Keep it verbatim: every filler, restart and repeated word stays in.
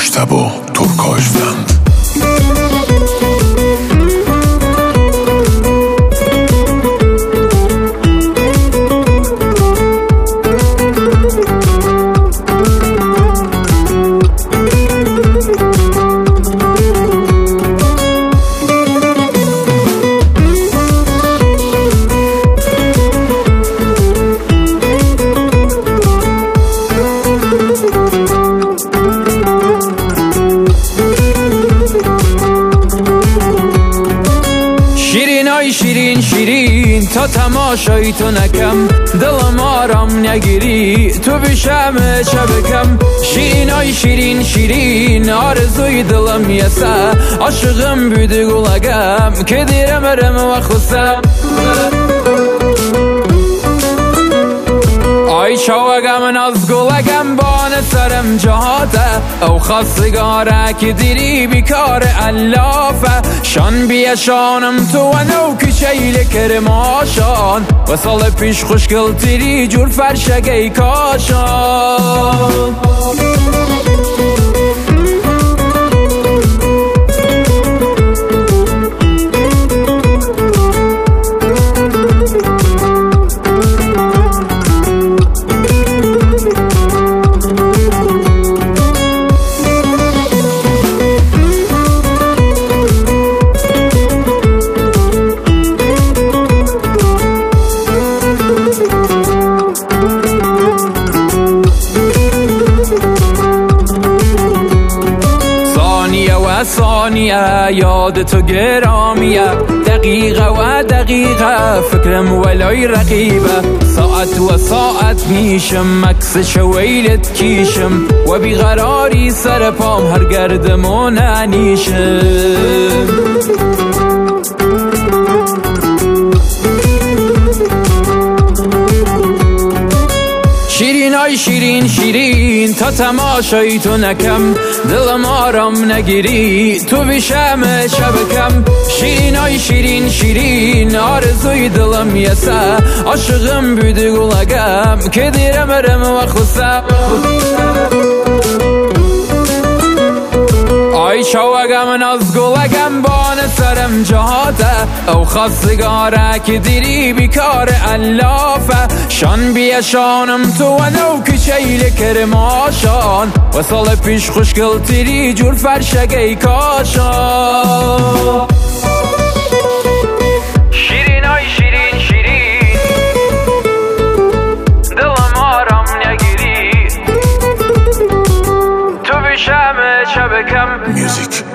مجتبی ترکاژوند. شیرین شیرین تا تماشای تو نکم، دلم آرام نگیری تو بشم شبکم. شیرین ای شیرین شیرین آرزوی دلم یسه، عاشقم بودی گلگم که دیرم رم و خسته. ای شوگم ناز گلگم بان سرم جهاته، او خواستگاره که دیری بیکار علافه. شان بیشانم تو و نو کچیل کرماشان، و سال پیش خوشگل تیری جور فرشگی کاشان. ثانیه یاد تو گرامیه، دقیقه و دقیقه فکرم ولای رقیبه. ساعت و ساعت میشم عکس شویلت کیشم، و بیقراری سر پام هر گردمون انیشم. شیرین ای شیرین شیرین تا تماشای تو نکم، دلم آرام نگیری تو بشم شبکم. شیرین ای شیرین شیرین آرزوی دلم یسه، عاشقم بودی گلگم که دیرم رم و خسته. ای شوگم ناز گلگم بان سرم جهاته، او خواستگاره که دیری بیکار علافه. شان بیشانم تو و نو کچیل کرماشان، و سال پیش خوشگل تیری جور فرشگی کاشان. شیرین ای شیرین شیرین دلم آرام نگیری تو بشم شبکم. میوزیک